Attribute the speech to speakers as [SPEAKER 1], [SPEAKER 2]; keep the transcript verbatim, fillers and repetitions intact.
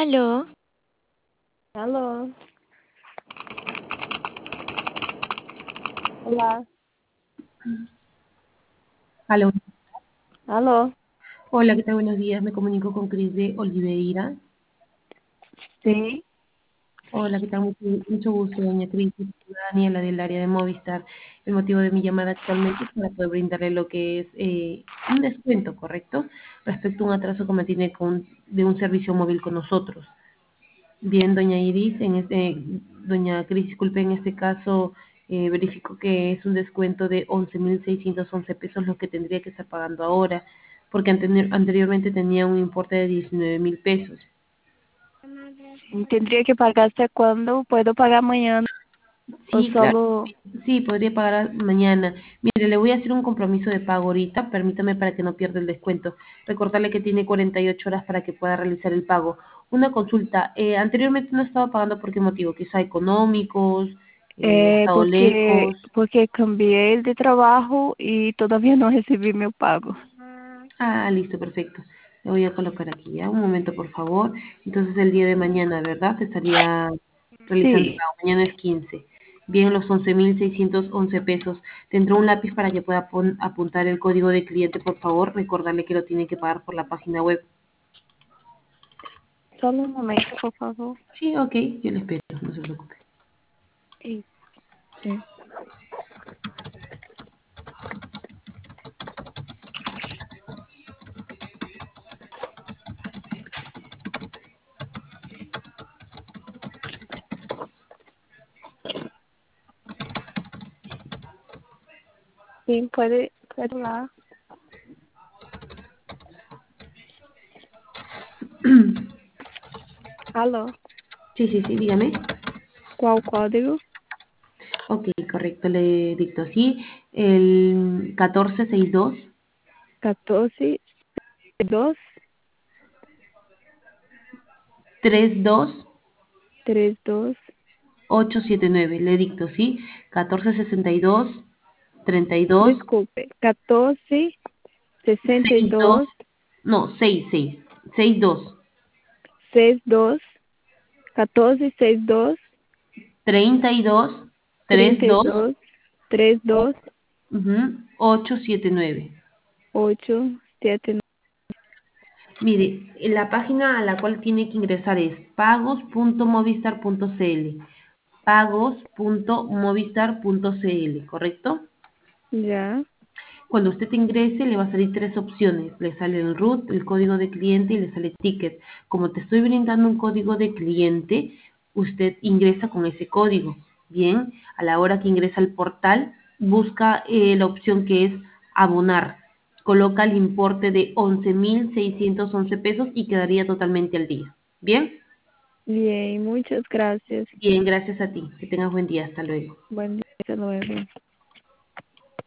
[SPEAKER 1] Aló,
[SPEAKER 2] Aló. Hola.
[SPEAKER 3] Aló.
[SPEAKER 2] Aló.
[SPEAKER 3] Hola, ¿qué tal? Buenos días. Me comunico con Cris de Oliveira.
[SPEAKER 2] Sí.
[SPEAKER 3] Hola, ¿qué tal? Mucho, mucho gusto, doña Cris. Soy Daniela del área de Movistar. El motivo de mi llamada actualmente es para poder brindarle lo que es eh, un descuento, ¿correcto? Respecto a un atraso que mantiene con, de un servicio móvil con nosotros. Bien, doña Iris, en este, doña Cris, disculpe, en este caso eh, verifico que es un descuento de once mil seiscientos once pesos lo que tendría que estar pagando ahora, porque anteri- anteriormente tenía un importe de diecinueve mil pesos.
[SPEAKER 2] Tendría que pagar hasta cuándo. ¿Puedo pagar mañana o
[SPEAKER 3] Sí, claro.
[SPEAKER 2] solo?
[SPEAKER 3] Sí, podría pagar mañana. Mire, le voy a hacer un compromiso de pago ahorita. Permítame para que no pierda el descuento. Recordarle que tiene cuarenta y ocho horas para que pueda realizar el pago. Una consulta. Eh, anteriormente no estaba pagando por qué motivo. Quizá económicos, eh, ha
[SPEAKER 2] Eh,
[SPEAKER 3] estado
[SPEAKER 2] porque
[SPEAKER 3] lejos.
[SPEAKER 2] porque cambié de trabajo y todavía no recibí mi pago.
[SPEAKER 3] Ah, listo, perfecto. Le voy a colocar aquí ya. Un momento, por favor. Entonces el día de mañana, ¿verdad? Estaría realizando el
[SPEAKER 2] Sí.
[SPEAKER 3] pago. Mañana es quince. Bien, los once mil seiscientos once pesos. Tendrá un lápiz para que pueda pon- apuntar el código de cliente, por favor. Recordarle que lo tiene que pagar por la página web.
[SPEAKER 2] Solo un momento, por favor.
[SPEAKER 3] Sí, ok, yo le espero, no se preocupe.
[SPEAKER 2] Sí. Sí. Sí, puede, puede hablar. Aló.
[SPEAKER 3] Sí, sí, sí, dígame.
[SPEAKER 2] ¿Cuál código?
[SPEAKER 3] Ok, correcto, le dicto así. El catorce sesenta y dos
[SPEAKER 2] catorce, dos,
[SPEAKER 3] treinta y dos
[SPEAKER 2] tres, dos.
[SPEAKER 3] ochocientos setenta y nueve. Le dicto, ¿sí? catorce sesenta y dos treinta y dos
[SPEAKER 2] Desculpe. catorce, sesenta y
[SPEAKER 3] sesenta y dos,
[SPEAKER 2] dos,
[SPEAKER 3] no, seis seis sesenta y dos
[SPEAKER 2] sesenta y dos, catorce, sesenta y dos,
[SPEAKER 3] treinta y dos treinta
[SPEAKER 2] treinta
[SPEAKER 3] y
[SPEAKER 2] y
[SPEAKER 3] dos
[SPEAKER 2] dos, treinta y dos,
[SPEAKER 3] ujú, ochocientos setenta y nueve.
[SPEAKER 2] ocho, siete,
[SPEAKER 3] Mire, la página a la cual tiene que ingresar es pagos punto movistar punto cl. pagos punto movistar punto cl, ¿correcto?
[SPEAKER 2] ya.
[SPEAKER 3] Cuando usted ingrese le va a salir tres opciones. Le sale el root, el código de cliente y le sale ticket. Como te estoy brindando un código de cliente, usted ingresa con ese código. Bien, a la hora que ingresa al portal, busca eh, la opción que es abonar. Coloca el importe de once mil seiscientos once pesos y quedaría totalmente al día. Bien,
[SPEAKER 2] Bien, muchas gracias.
[SPEAKER 3] bien, gracias a ti. Que tengas buen día. Hasta luego.
[SPEAKER 2] Buen día, hasta luego.